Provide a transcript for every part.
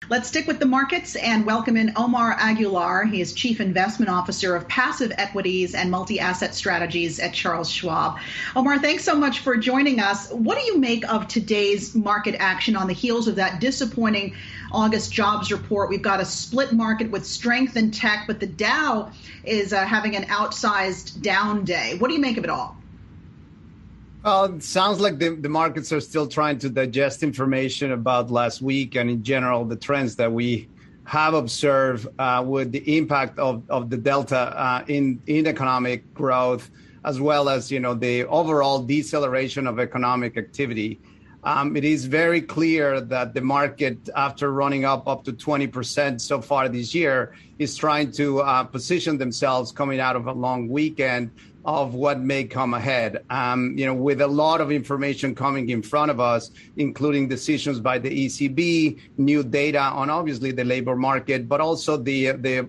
Let's stick with the markets and welcome in Omar Aguilar. He is Chief Investment Officer of Passive Equities and Multi-Asset Strategies at Charles Schwab. Omar, thanks so much for joining us. What do you make of today's market action on the heels of that disappointing August jobs report? We've got a split market with strength in tech, but the Dow is having an outsized down day. What do you make of it all? It sounds like the markets are still trying to digest information about last week and in general the trends that we have observed with the impact of the Delta in economic growth, as well as, the overall deceleration of economic activity. It is very clear that the market, after running up to 20% so far this year, is trying to position themselves coming out of a long weekend of what may come ahead. With a lot of information coming in front of us, including decisions by the ECB, new data on obviously the labor market, but also the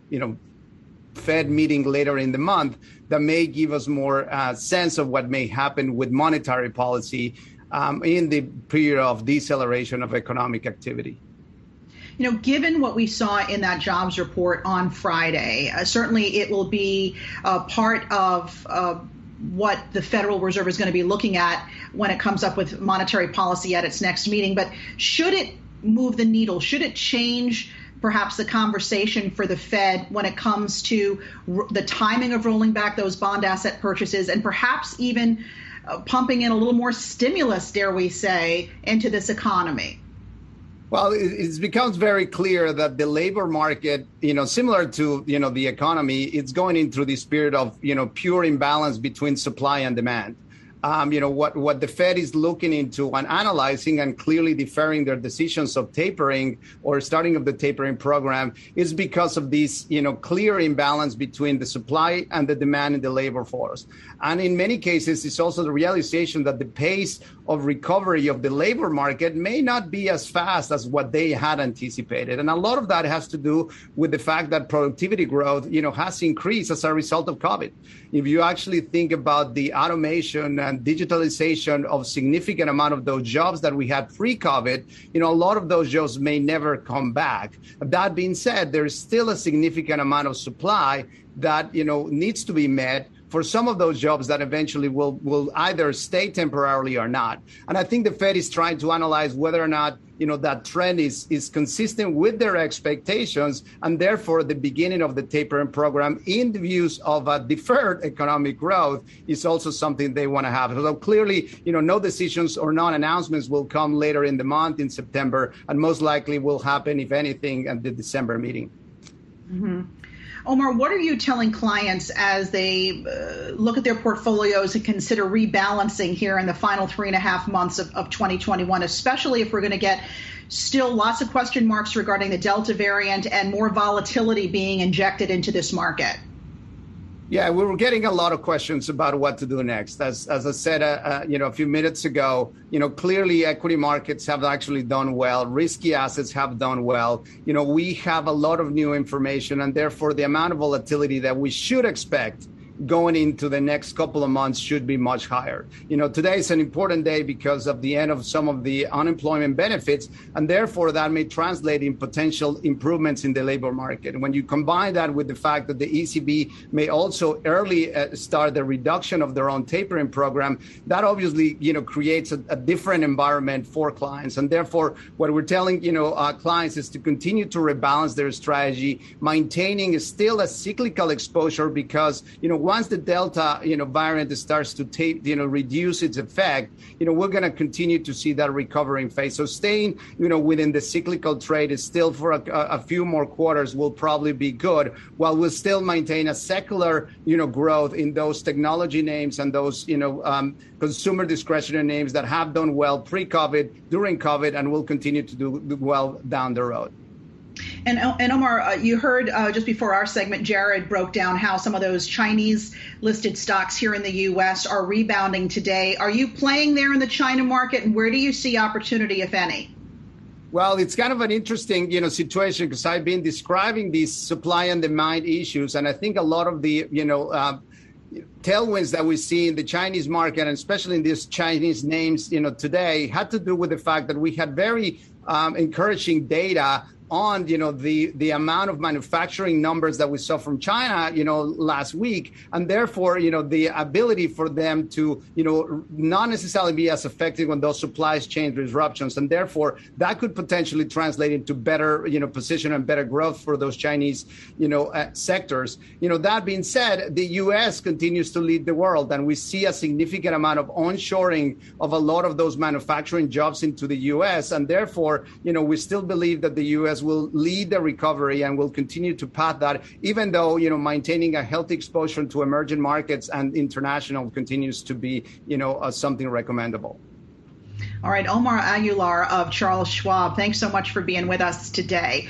Fed meeting later in the month that may give us more sense of what may happen with monetary policy in the period of deceleration of economic activity. Given what we saw in that jobs report on Friday, certainly it will be part of what the Federal Reserve is going to be looking at when it comes up with monetary policy at its next meeting. But should it move the needle? Should it change perhaps the conversation for the Fed when it comes to the timing of rolling back those bond asset purchases and perhaps even pumping in a little more stimulus, dare we say, into this economy? Well, it becomes very clear that the labor market, similar to, the economy, it's going into this period of, pure imbalance between supply and demand. What the Fed is looking into and analyzing and clearly deferring their decisions of tapering or starting of the tapering program is because of this, clear imbalance between the supply and the demand in the labor force. And in many cases, it's also the realization that the pace of recovery of the labor market may not be as fast as what they had anticipated. And a lot of that has to do with the fact that productivity growth, has increased as a result of COVID. If you actually think about the automation and digitalization of significant amount of those jobs that we had pre-COVID, a lot of those jobs may never come back. That being said, there is still a significant amount of supply that, needs to be met for some of those jobs that eventually will either stay temporarily or not. And I think the Fed is trying to analyze whether or not, that trend is consistent with their expectations, and therefore the beginning of the tapering program in the views of a deferred economic growth is also something they want to have. So clearly, no decisions or non-announcements will come later in the month in September, and most likely will happen, if anything, at the December meeting. Mm-hmm. Omar, what are you telling clients as they look at their portfolios and consider rebalancing here in the final 3.5 months of 2021, especially if we're going to get still lots of question marks regarding the Delta variant and more volatility being injected into this market? Yeah, we were getting a lot of questions about what to do next. As I said, a few minutes ago, clearly equity markets have actually done well. Risky assets have done well. We have a lot of new information, and therefore the amount of volatility that we should expect going into the next couple of months should be much higher. Today is an important day because of the end of some of the unemployment benefits, and therefore that may translate in potential improvements in the labor market. And when you combine that with the fact that the ECB may also early start the reduction of their own tapering program, that obviously, creates a different environment for clients. And therefore, what we're telling, our clients is to continue to rebalance their strategy, maintaining still a cyclical exposure because, once the Delta, variant starts to reduce its effect, we're going to continue to see that recovering phase. So staying, within the cyclical trade is still for a few more quarters will probably be good, while we'll still maintain a secular, growth in those technology names and those, consumer discretionary names that have done well pre-COVID, during COVID, and will continue to do well down the road. And Omar, you heard just before our segment, Jared broke down how some of those Chinese listed stocks here in the U.S. are rebounding today. Are you playing there in the China market, and where do you see opportunity, if any? Well, it's kind of an interesting, situation because I've been describing these supply and demand issues, and I think a lot of the, tailwinds that we see in the Chinese market, and especially in these Chinese names, today, had to do with the fact that we had very encouraging data on, the amount of manufacturing numbers that we saw from China, last week. And therefore, the ability for them to, not necessarily be as effective on those supply chain disruptions. And therefore, that could potentially translate into better, position and better growth for those Chinese, sectors. That being said, the U.S. continues to lead the world, and we see a significant amount of onshoring of a lot of those manufacturing jobs into the U.S. And therefore, we still believe that the U.S. will lead the recovery and will continue to path that, even though, maintaining a healthy exposure to emerging markets and international continues to be, something recommendable. All right, Omar Aguilar of Charles Schwab, thanks so much for being with us today.